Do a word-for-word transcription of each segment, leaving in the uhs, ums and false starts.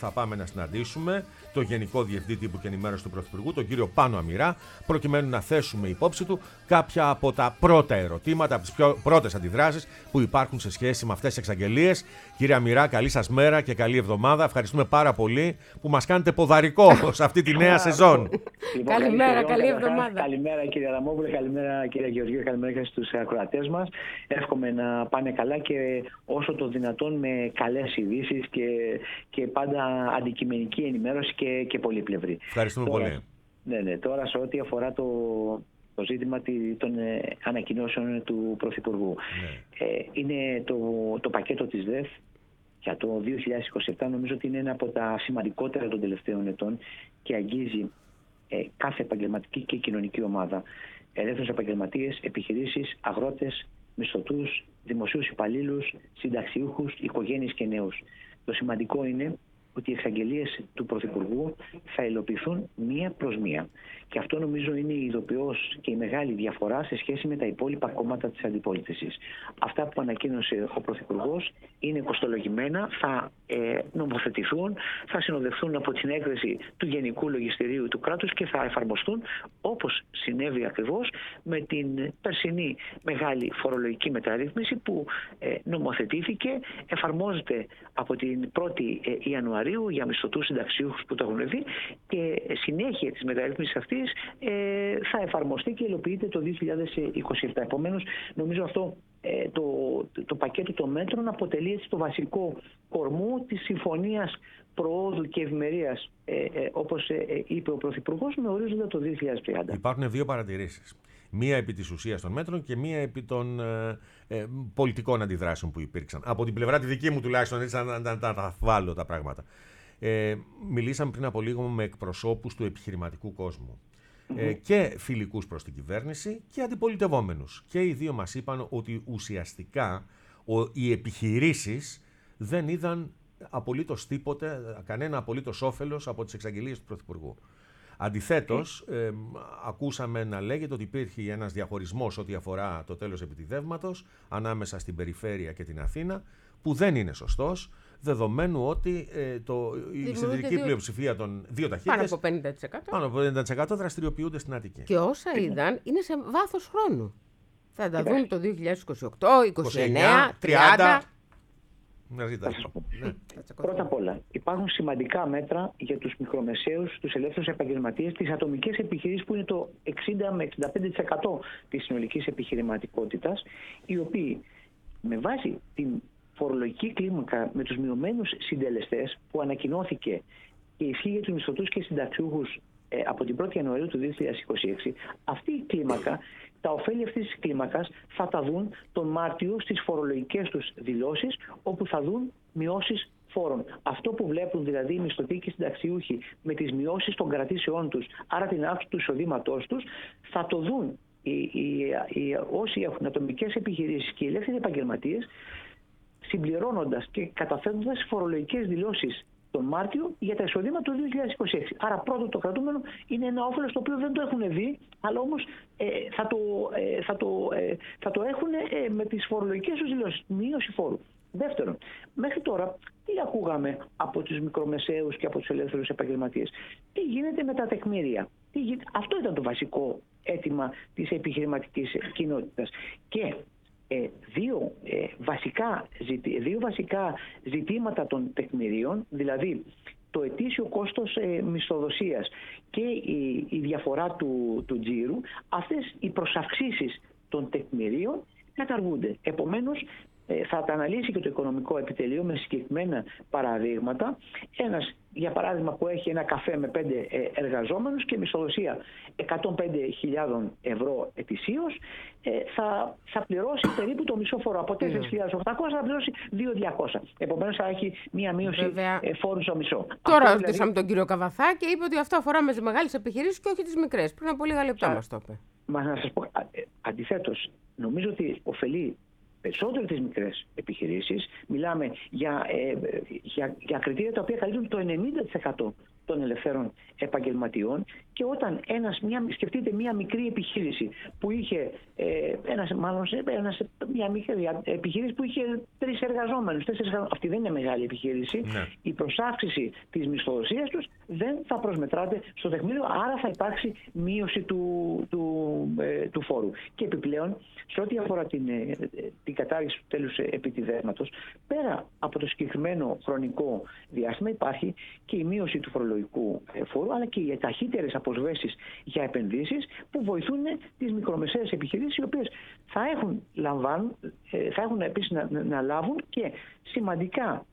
θα πάμε να συναντήσουμε το Γενικό Διευθυντή Τύπου και Ενημέρωση του Πρωθυπουργού, τον κύριο Πάνο Αμυρά, προκειμένου να θέσουμε υπόψη του κάποια από τα πρώτα ερωτήματα, από τις πιο πρώτες αντιδράσεις που υπάρχουν σε σχέση με αυτές τις εξαγγελίες. Κύριε Αμυρά, καλή σας μέρα και καλή εβδομάδα. Ευχαριστούμε πάρα πολύ που μας κάνετε ποδαρικό σε αυτή τη νέα σεζόν. Λοιπόν, καλημέρα, καλή εβδομάδα. Καλημέρα κύριε Αδαμόπουλε, καλημέρα κύριε Γεωργίου, καλημέρα και στους ακροατές μας. Εύχομαι να πάνε καλά και όσο το δυνατόν με καλές ειδήσεις και, και πάντα αντικειμενική ενημέρωση και, και πολύπλευρη. Ευχαριστούμε τώρα, πολύ. Ναι, ναι, τώρα σε ό,τι αφορά το, το ζήτημα των ε, ανακοινώσεων του Πρωθυπουργού. Ναι. Ε, είναι το, το πακέτο της ΔΕΘ για το δύο χιλιάδες είκοσι επτά, νομίζω ότι είναι ένα από τα σημαντικότερα των τελευταίων ετών και αγγίζει ε, κάθε επαγγελματική και κοινωνική ομάδα. Ελεύθερους επαγγελματίες, επιχειρήσεις, αγρότες, μισθωτούς, δημοσίους υπαλλήλους, συνταξιούχους, οικογένειες και νέους. Το σημαντικό είναι ότι οι εξαγγελίες του Πρωθυπουργού θα υλοποιηθούν μία προς μία. Και αυτό νομίζω είναι η ειδοποιώς και η μεγάλη διαφορά σε σχέση με τα υπόλοιπα κόμματα της αντιπολίτευσης. Αυτά που ανακοίνωσε ο Πρωθυπουργός είναι κοστολογημένα, θα ε, νομοθετηθούν, θα συνοδευτούν από την έγκριση του Γενικού Λογιστηρίου του κράτους και θα εφαρμοστούν όπως συνέβη ακριβώς με την περσινή μεγάλη φορολογική μεταρρύθμιση που ε, νομοθετήθηκε, εφαρμόζεται από την πρώτη Ιανουαρίου για μισθωτούς συνταξιούχους που το έχουν δει και συνέχεια της μεταρρύθμισης αυτής ε, θα εφαρμοστεί και υλοποιείται το δύο χιλιάδες είκοσι επτά. Επομένως, νομίζω αυτό ε, το, το, το πακέτο των μέτρων αποτελεί έτσι το βασικό κορμό της συμφωνίας προόδου και ευημερίας, ε, ε, όπως ε, είπε ο Πρωθυπουργός, με ορίζοντα το δύο χιλιάδες τριάντα. Υπάρχουν δύο παρατηρήσεις. Μία επί της ουσίας των μέτρων και μία επί των ε, ε, πολιτικών αντιδράσεων που υπήρξαν. Από την πλευρά τη δική μου τουλάχιστον, έτσι να, να, να τα βάλω τα πράγματα. Ε, μιλήσαμε πριν από λίγο με εκπροσώπους του επιχειρηματικού κόσμου. Mm-hmm. Ε, και φιλικούς προς την κυβέρνηση και αντιπολιτευόμενους. Και οι δύο μας είπαν ότι ουσιαστικά ο, οι επιχειρήσεις δεν είδαν απολύτως τίποτε, κανένα απολύτως όφελος από τις εξαγγελίες του Πρωθυπουργού. Αντιθέτως, ε, ακούσαμε να λέγεται ότι υπήρχε ένας διαχωρισμός ό,τι αφορά το τέλος επιτιδεύματος ανάμεσα στην περιφέρεια και την Αθήνα, που δεν είναι σωστός, δεδομένου ότι ε, το, η συντηρητική δύο... πλειοψηφία των δύο ταχύτητες, πάνω από πενήντα τοις εκατό, πάνω από πενήντα τοις εκατό δραστηριοποιούνται στην Αττική. Και όσα είδαν είναι σε βάθος χρόνου. Θα τα δουν το δύο χιλιάδες είκοσι οκτώ, είκοσι εννέα, τριάντα... Ναι. Πρώτα απ' όλα, υπάρχουν σημαντικά μέτρα για τους μικρομεσαίους, τους ελεύθερους επαγγελματίες, τις ατομικές επιχειρήσεις που είναι το εξήντα με εξήντα πέντε τοις εκατό της συνολικής επιχειρηματικότητας, οι οποίοι με βάση την φορολογική κλίμακα με τους μειωμένους συντελεστές που ανακοινώθηκε και ισχύει για τους μισθωτούς και συνταξιούχους ε, από την πρώτη Ιανουαρίου του δύο χιλιάδες είκοσι έξι, αυτή η κλίμακα, τα ωφέλη αυτής της κλίμακας θα τα δουν τον Μάρτιο στις φορολογικές τους δηλώσεις, όπου θα δουν μειώσεις φόρων. Αυτό που βλέπουν δηλαδή οι μισθωτοί και οι συνταξιούχοι με τις μειώσεις των κρατήσεών τους, άρα την αύξηση του εισοδήματός τους, θα το δουν οι, οι, οι, όσοι έχουν ατομικές επιχειρήσεις και οι ελεύθεροι επαγγελματίες, συμπληρώνοντας και καταθέτοντας φορολογικές δηλώσεις τον Μάρτιο για τα εισοδήματα του δύο χιλιάδες είκοσι έξι. Άρα πρώτο το κρατούμενο είναι ένα όφελος το οποίο δεν το έχουν δει, αλλά όμως ε, θα, το, ε, θα, το, ε, θα το έχουν ε, με τις φορολογικές τους δηλώσεις, μείωση φόρου. Δεύτερον, μέχρι τώρα τι ακούγαμε από τους μικρομεσαίους και από τους ελεύθερους επαγγελματίες? Τι γίνεται με τα τεκμήρια? Τι γίνεται? Αυτό ήταν το βασικό αίτημα της επιχειρηματικής κοινότητας. Και Ε, δύο, ε, βασικά, δύο βασικά ζητήματα των τεκμηρίων, δηλαδή το ετήσιο κόστος ε, μισθοδοσίας και η, η διαφορά του, του τζίρου, αυτές οι προσαυξήσεις των τεκμηρίων καταργούνται. Επομένως, ε, θα τα αναλύσει και το οικονομικό επιτελείο με συγκεκριμένα παραδείγματα. Ένας, για παράδειγμα, που έχει ένα καφέ με πέντε ε, εργαζόμενους και μισθοδοσία εκατόν πέντε χιλιάδες ευρώ ετησίως, ε, θα, θα πληρώσει περίπου το μισό φόρο. Από τέσσερις χιλιάδες οκτακόσια θα πληρώσει δύο χιλιάδες διακόσια. Επομένως θα έχει μία μείωση ε, φόρου στο μισό. Τώρα ρωτήσαμε δηλαδή τον κύριο Καβαθά και είπε ότι αυτό αφορά με τις μεγάλες επιχειρήσεις και όχι τις μικρές. Πριν από λίγα λεπτά μας το είπε. Μα να σας πω, αντιθέτως, νομίζω ότι ωφελεί περισσότερο τις μικρές επιχειρήσεις. Μιλάμε για, ε, για, για κριτήρια τα οποία καλύπτουν το ενενήντα τοις εκατό των ελευθέρων επαγγελματιών, και όταν ένας, μια, σκεφτείτε μια μικρή επιχείρηση που είχε, ε, ένας, μάλλον, ένας, μια μικρή επιχείρηση που είχε τρεις εργαζόμενους, τέσσερις εργαζόμενους, αυτή δεν είναι μεγάλη επιχείρηση, ναι. Η προσάυξηση της μισθοδοσίας τους δεν θα προσμετράται στο τεκμήριο, άρα θα υπάρξει μείωση του, του, ε, του φόρου. Και επιπλέον, σε ό,τι αφορά την, ε, την κατάργηση του τέλους επιτιδεύματος, πέρα από το συγκεκριμένο χρονικό διάστημα υπάρχει και η μείωση του φορολογικού φόρου, αλλά και οι ταχύτερες αποσβέσεις για επενδύσεις που βοηθούν τις μικρομεσαίες επιχειρήσεις, οι οποίες θα έχουν, λαμβάνουν, θα έχουν επίσης να, να λάβουν και σημαντικά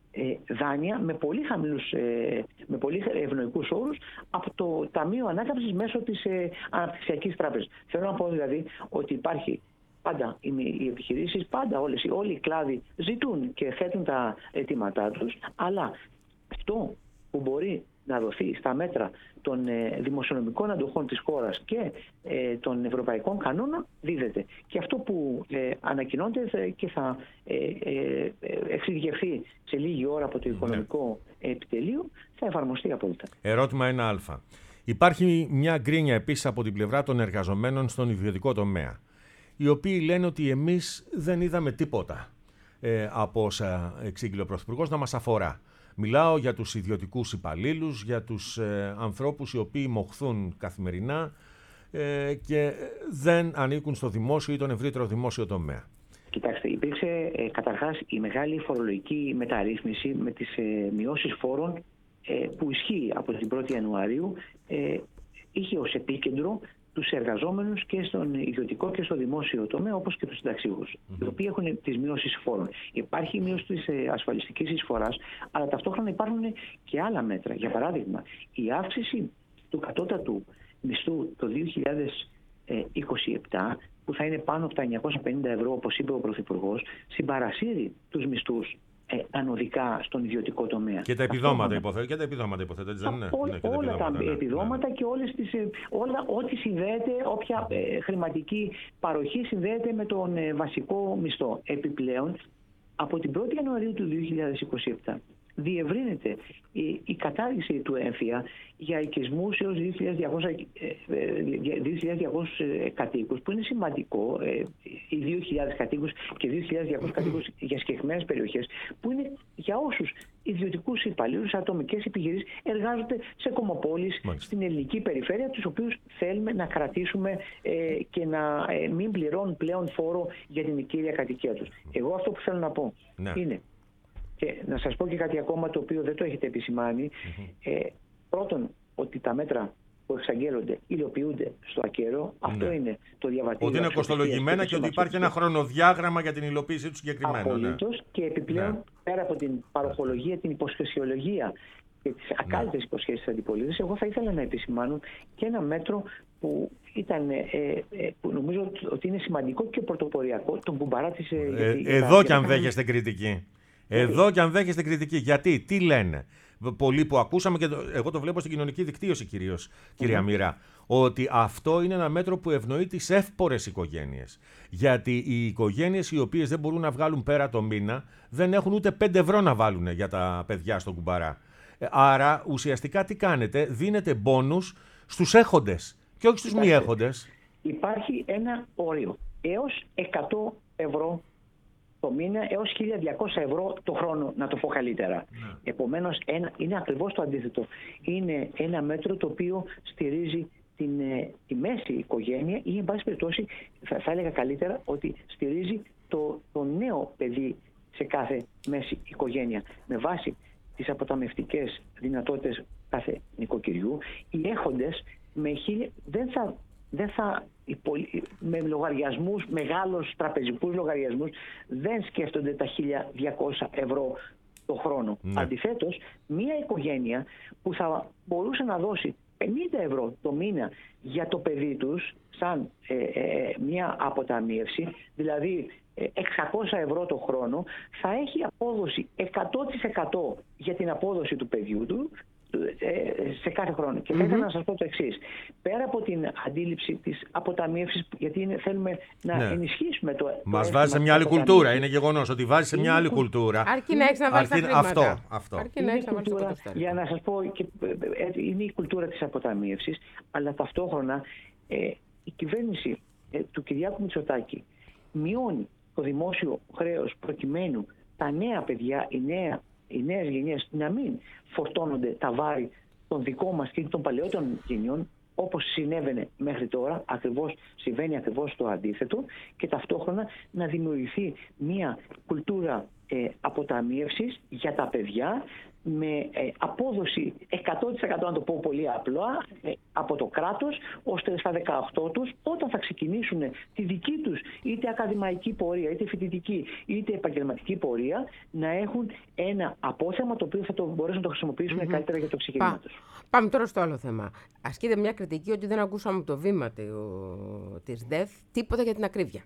δάνεια με πολύ χαμηλούς, με πολύ ευνοϊκούς όρους από το Ταμείο Ανάκαμψης μέσω της Αναπτυξιακής Τράπεζας. Θέλω να πω δηλαδή ότι υπάρχει πάντα οι επιχειρήσεις, πάντα όλες, όλοι οι κλάδοι ζητούν και θέτουν τα αιτήματά τους, αλλά αυτό που μπορεί να δοθεί στα μέτρα των ε, δημοσιονομικών αντοχών της χώρας και ε, των ευρωπαϊκών κανόνων δίδεται. Και αυτό που ε, ανακοινώνεται και θα ε, ε, εξειδικευθεί σε λίγη ώρα από το Οικονομικό ναι. Επιτελείο θα εφαρμοστεί απόλυτα. Ερώτημα ένα α. Υπάρχει μια γκρίνια επίσης από την πλευρά των εργαζομένων στον ιδιωτικό τομέα, οι οποίοι λένε ότι εμείς δεν είδαμε τίποτα ε, από όσα εξήγηλε ο Πρωθυπουργός να μας αφορά. Μιλάω για τους ιδιωτικούς υπαλλήλους, για τους ε, ανθρώπους οι οποίοι μοχθούν καθημερινά ε, και δεν ανήκουν στο δημόσιο ή τον ευρύτερο δημόσιο τομέα. Κοιτάξτε, υπήρξε ε, καταρχάς η μεγάλη φορολογική μεταρρύθμιση με τις ε, μειώσεις φόρων ε, που ισχύει από την πρώτη Ιανουαρίου, ε, είχε ως επίκεντρο τους εργαζόμενους και στον ιδιωτικό και στο δημόσιο τομέα, όπως και τους συνταξιούχους, mm-hmm. οι οποίοι έχουν τις μειώσεις φόρων. Υπάρχει η μείωση της ασφαλιστικής εισφοράς, αλλά ταυτόχρονα υπάρχουν και άλλα μέτρα. Για παράδειγμα, η αύξηση του κατώτατου μισθού το δύο χιλιάδες είκοσι επτά, που θα είναι πάνω από τα εννιακόσια πενήντα ευρώ, όπως είπε ο Πρωθυπουργός, συμπαρασύρει τους μισθούς Ε, ανωδικά στον ιδιωτικό τομέα. Και τα επιδόματα υποθέτω. Και τα επιδόματα υποθέτω. Έτσι, ναι, όλα τα, όλα τα ναι, επιδόματα ναι. Και όλες τις, όλα, ό,τι συνδέεται, όποια ε, χρηματική παροχή συνδέεται με τον ε, βασικό μισθό. Επιπλέον, από την πρώτη Ιανουαρίου του δύο χιλιάδες είκοσι επτά διευρύνεται η, η κατάργηση του έμφυα για οικισμούς έως δύο χιλιάδες διακόσιους κατοίκους, που είναι σημαντικό, ε, οι δύο χιλιάδες κατοίκους και δύο χιλιάδες διακόσιους κατοίκους για συγκεκριμένες περιοχές, που είναι για όσους ιδιωτικούς υπαλλήλους, ατομικές επιχειρήσεις εργάζονται σε κομμοπόλεις στην ελληνική περιφέρεια, τους οποίους θέλουμε να κρατήσουμε ε, και να ε, μην πληρώνουν πλέον φόρο για την κύρια κατοικία τους. Εγώ αυτό που θέλω να πω ναι. είναι, και να σας πω και κάτι ακόμα το οποίο δεν το έχετε επισημάνει. Mm-hmm. Ε, πρώτον, ότι τα μέτρα που εξαγγέλλονται υλοποιούνται στο ακέραιο. Mm-hmm. Αυτό είναι το διαβατήριο. Ότι είναι κοστολογημένα και, και ότι υπάρχει ένα χρονοδιάγραμμα για την υλοποίησή του συγκεκριμένου. Απολύτως. Ναι. Και επιπλέον, ναι. πέρα από την παροχολογία, την υποσχεσιολογία και τις ακάλυπτες ναι. υποσχέσεις της αντιπολίτευσης, εγώ θα ήθελα να επισημάνω και ένα μέτρο που ήταν, ε, ε, που νομίζω ότι είναι σημαντικό και πρωτοποριακό, τον κουμπαρά της. Ε, ε, εδώ κι αν δέχεστε κριτική. Εδώ και αν δέχεστε κριτική. Γιατί, τι λένε. Πολλοί που ακούσαμε, και το, εγώ το βλέπω στην κοινωνική δικτύωση κυρίως, κυρία mm-hmm. Μοίρα, ότι αυτό είναι ένα μέτρο που ευνοεί τις εύπορες οικογένειες. Γιατί οι οικογένειες οι οποίες δεν μπορούν να βγάλουν πέρα το μήνα, δεν έχουν ούτε πέντε ευρώ να βάλουν για τα παιδιά στον κουμπαρά. Άρα, ουσιαστικά τι κάνετε, δίνετε μπόνους στους έχοντες και όχι στους μη έχοντες. Υπάρχει ένα όριο έως εκατό ευρώ το μήνα έως χίλια διακόσια ευρώ το χρόνο, να το πω καλύτερα. Ναι. Επομένως, ένα, είναι ακριβώς το αντίθετο. Είναι ένα μέτρο το οποίο στηρίζει την, τη μέση οικογένεια ή, εν πάση περιπτώσει, θα, θα έλεγα καλύτερα ότι στηρίζει το, το νέο παιδί σε κάθε μέση οικογένεια. Με βάση τις αποταμευτικές δυνατότητες κάθε νοικοκυριού, οι έχοντες με χίλια, δεν θα... Δεν θα, με λογαριασμούς, μεγάλους τραπεζικούς λογαριασμούς, δεν σκέφτονται τα χίλια διακόσια ευρώ το χρόνο. Ναι. Αντιθέτως, μια οικογένεια που θα μπορούσε να δώσει πενήντα ευρώ το μήνα για το παιδί τους, σαν ε, ε, μια αποταμίευση, δηλαδή ε, εξακόσια ευρώ το χρόνο, θα έχει απόδοση εκατό τοις εκατό για την απόδοση του παιδιού του σε κάθε χρόνο. Και θα ήθελα mm-hmm. να σας πω το εξής. Πέρα από την αντίληψη της αποταμίευσης, γιατί είναι, θέλουμε να ναι. ενισχύσουμε το. Μας βάζει σε μια άλλη κουλτούρα. Είναι γεγονός ότι βάζει σε μια άλλη κουλτούρα. Αρκεί να έχεις να βάλεις τα χρήματα. Αυτό. αυτό. Αρκεί να έχεις να βάλεις κουλτούρα, το για να σας πω, και, είναι η κουλτούρα της αποταμίευσης, αλλά ταυτόχρονα ε, η κυβέρνηση ε, του Κυριάκου Μητσοτάκη μειώνει το δημόσιο χρέος προκειμένου τα νέα παιδιά, οι, νέα, οι νέες γενιές να μην φορτώνονται τα βάρη των δικών μας και των παλαιότερων γενιών, όπως συνέβαινε μέχρι τώρα, ακριβώς, συμβαίνει ακριβώς το αντίθετο, και ταυτόχρονα να δημιουργηθεί μια κουλτούρα ε, αποταμίευσης για τα παιδιά, με ε, απόδοση εκατό τοις εκατό, να το πω πολύ απλά, ε, από το κράτος, ώστε στα δεκαοκτώ τους, όταν θα ξεκινήσουν τη δική τους είτε ακαδημαϊκή πορεία, είτε φοιτητική, είτε επαγγελματική πορεία, να έχουν ένα απόθεμα το οποίο θα το μπορέσουν να το χρησιμοποιήσουν mm-hmm. καλύτερα για το ξεκίνημα Πά, τους. Πάμε τώρα στο άλλο θέμα. Ασκείται μια κριτική ότι δεν ακούσαμε το βήμα της ΔΕΘ τίποτα για την ακρίβεια.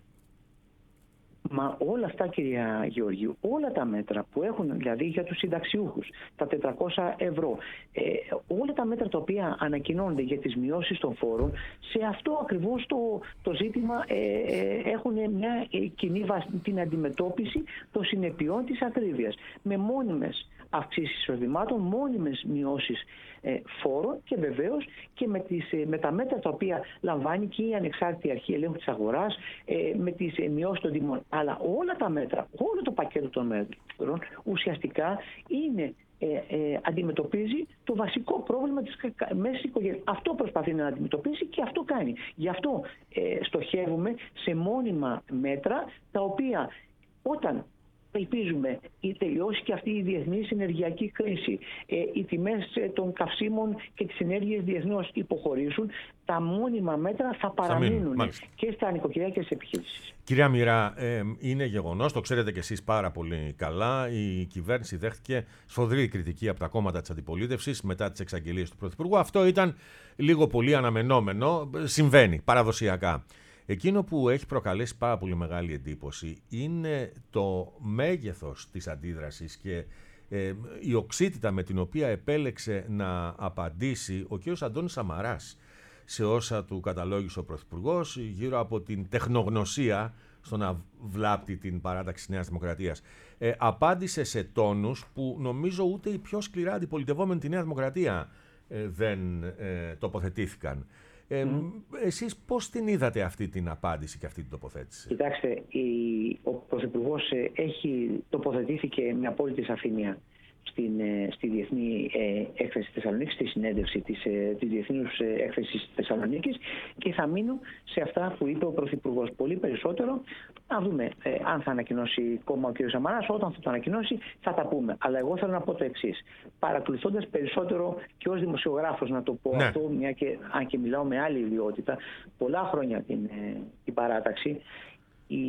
Μα όλα αυτά, κυρία Γεωργίου, όλα τα μέτρα που έχουν, δηλαδή για τους συνταξιούχους, τα τετρακόσια ευρώ, ε, όλα τα μέτρα τα οποία ανακοινώνονται για τις μειώσεις των φόρων, σε αυτό ακριβώς το, το ζήτημα ε, ε, έχουν μια κοινή την αντιμετώπιση των συνεπειών της ακρίβειας. Με μόνιμες αυξήσεις εισοδημάτων, μόνιμες μειώσεις ε, φόρων και βεβαίως και με, τις, ε, με τα μέτρα τα οποία λαμβάνει και η Ανεξάρτητη Αρχή Ελέγχου της Αγοράς, ε, με τις ε, μειώσεις των τιμών. Αλλά όλα τα μέτρα, όλο το πακέτο των μέτρων ουσιαστικά είναι, ε, ε, αντιμετωπίζει το βασικό πρόβλημα της μέσης οικογένειας. Αυτό προσπαθεί να αντιμετωπίσει και αυτό κάνει. Γι' αυτό ε, στοχεύουμε σε μόνιμα μέτρα τα οποία όταν ελπίζουμε ή τελειώσει και αυτή η διεθνής ενεργειακή κρίση, ε, οι τιμές ε, των καυσίμων και τις ενέργειες διεθνώς υποχωρήσουν, τα μόνιμα μέτρα θα παραμείνουν θα και στα νοικοκυριά και στις επιχειρήσεις. Κυρία Μοιρά, ε, είναι γεγονός, το ξέρετε κι εσείς πάρα πολύ καλά, η κυβέρνηση δέχτηκε σφοδρή κριτική από τα κόμματα της αντιπολίτευσης μετά τις εξαγγελίες του Πρωθυπουργού. Αυτό ήταν λίγο πολύ αναμενόμενο, συμβαίνει παραδοσιακά. Εκείνο που έχει προκαλέσει πάρα πολύ μεγάλη εντύπωση είναι το μέγεθος της αντίδρασης και ε, η οξύτητα με την οποία επέλεξε να απαντήσει ο κ. Αντώνης Σαμαράς σε όσα του καταλόγησε ο Πρωθυπουργός γύρω από την τεχνογνωσία στο να βλάπτει την παράταξη της Νέας Δημοκρατίας. Ε, απάντησε σε τόνους που νομίζω ούτε οι πιο σκληρά αντιπολιτευόμενοι τη Νέα Δημοκρατία ε, δεν ε, τοποθετήθηκαν. Ε, mm. Εσείς πώς την είδατε αυτή την απάντηση και αυτή την τοποθέτηση? Κοιτάξτε, η, ο Πρωθυπουργός έχει τοποθετήθηκε με απόλυτη σαφήνεια στην, στη Διεθνή ε, Έκθεση Θεσσαλονίκης, στη συνέντευξη της, ε, της Διεθνούς Έκθεσης Θεσσαλονίκης, και θα μείνω σε αυτά που είπε ο Πρωθυπουργός. Πολύ περισσότερο, να δούμε ε, αν θα ανακοινώσει κόμμα ο κ. Σαμαράς. Όταν θα το ανακοινώσει θα τα πούμε. Αλλά εγώ θέλω να πω το εξής. Παρακολουθώντας περισσότερο και ως δημοσιογράφος, να το πω ναι. αυτό, μια και, αν και μιλάω με άλλη ιδιότητα, πολλά χρόνια την, ε, την παράταξη, η,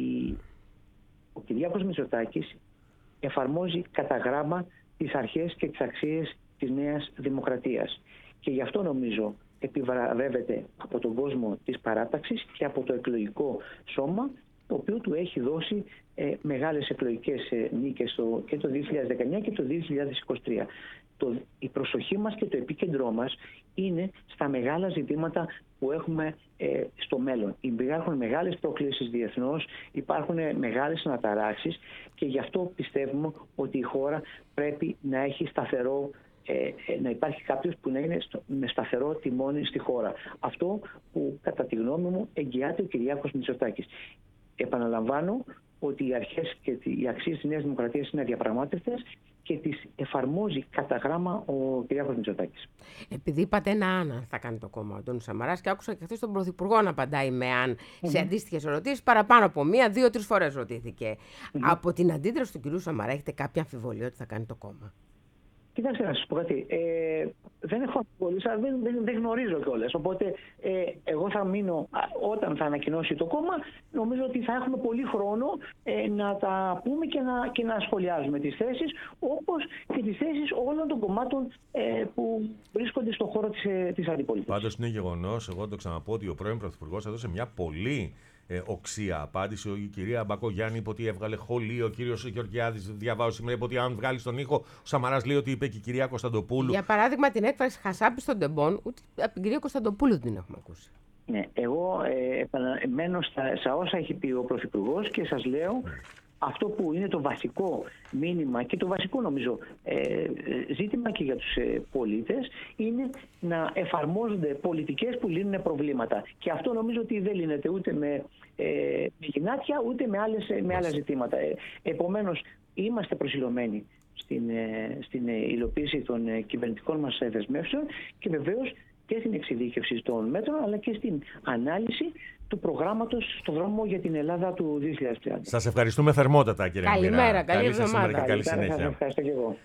ο Κυριάκος Μητσοτάκης εφαρμόζει κατά γράμμα τις αρχές και τις αξίες της Νέας Δημοκρατίας. Και γι' αυτό νομίζω επιβραβεύεται από τον κόσμο της παράταξης και από το εκλογικό σώμα, το οποίο του έχει δώσει ε, μεγάλες εκλογικές ε, νίκες το, και το δύο χιλιάδες δεκαεννιά και το δύο χιλιάδες είκοσι τρία. Το, η προσοχή μας και το επίκεντρό μας είναι στα μεγάλα ζητήματα που έχουμε ε, στο μέλλον. Υπάρχουν μεγάλες προκλήσεις διεθνώς, υπάρχουν μεγάλες αναταράξεις και γι' αυτό πιστεύουμε ότι η χώρα πρέπει να έχει σταθερό, ε, να υπάρχει κάποιος που να είναι στο, με σταθερό τιμόνι στη χώρα. Αυτό που κατά τη γνώμη μου εγγυάται ο Κυριάκος Μητσοτάκης. Επαναλαμβάνω ότι οι αρχές και οι αξίες της Νέας Δημοκρατίας είναι αδιαπραγμάτευτες και τις εφαρμόζει κατά γράμμα ο Κυριάκος Μητσοτάκης. Επειδή είπατε ένα αν θα κάνει το κόμμα ο Αντώνης Σαμαράς, και άκουσα και χθες τον Πρωθυπουργό να απαντάει με αν mm-hmm. σε αντίστοιχες ερωτήσεις, παραπάνω από μία, δύο, τρεις φορές ρωτήθηκε. Mm-hmm. Από την αντίδραση του κυρίου Σαμαρά έχετε κάποια αμφιβολία ότι θα κάνει το κόμμα? Κοιτάξτε να σας πω κάτι. Ε, δεν έχω αμφιβολίες, αλλά δεν, δεν, δεν γνωρίζω κιόλας. Οπότε ε, εγώ θα μείνω, όταν θα ανακοινώσει το κόμμα, νομίζω ότι θα έχουμε πολύ χρόνο ε, να τα πούμε και να, και να σχολιάζουμε τις θέσεις, όπως και τις θέσεις όλων των κομμάτων ε, που βρίσκονται στον χώρο της, της αντιπολίτευσης. Πάντως είναι γεγονός, εγώ το ξαναπώ, ότι ο πρώην Πρωθυπουργός έδωσε μια πολύ ε, οξία απάντηση. Η κυρία Μπακογιάννη είπε ότι έβγαλε χολή. Ο κύριος Γεωργιάδης διαβάω σήμερα είπε ότι αν βγάλει τον ήχο, ο Σαμαράς λέει ότι είπε και η κυρία Κωνσταντοπούλου. Για παράδειγμα, την έκφραση χασάπη στον τεμπών, ούτε από την κυρία Κωνσταντοπούλου την έχουμε ακούσει. Ναι, εγώ ε, επαναμένω στα, στα όσα έχει πει ο Πρωθυπουργός και σας λέω αυτό που είναι το βασικό μήνυμα και το βασικό νομίζω ε, ζήτημα και για τους ε, πολίτες είναι να εφαρμόζονται πολιτικές που λύνουν προβλήματα. Και αυτό νομίζω ότι δεν λύνεται ούτε με ε, γυνάτια ούτε με, άλλες, με άλλα ζητήματα. Ε, επομένως είμαστε προσιλωμένοι στην, ε, στην ε, υλοποίηση των ε, κυβερνητικών μας δεσμεύσεων και βεβαίως και στην εξειδίκευση των μέτρων αλλά και στην ανάλυση του προγράμματος στο δρόμο για την Ελλάδα του δύο χιλιάδες τριάντα. Σας ευχαριστούμε θερμότατα, κύριε Μοίρα. Καλημέρα, καλή εβδομάδα. Καλή Καλή συνέχεια. Σας ευχαριστώ και εγώ.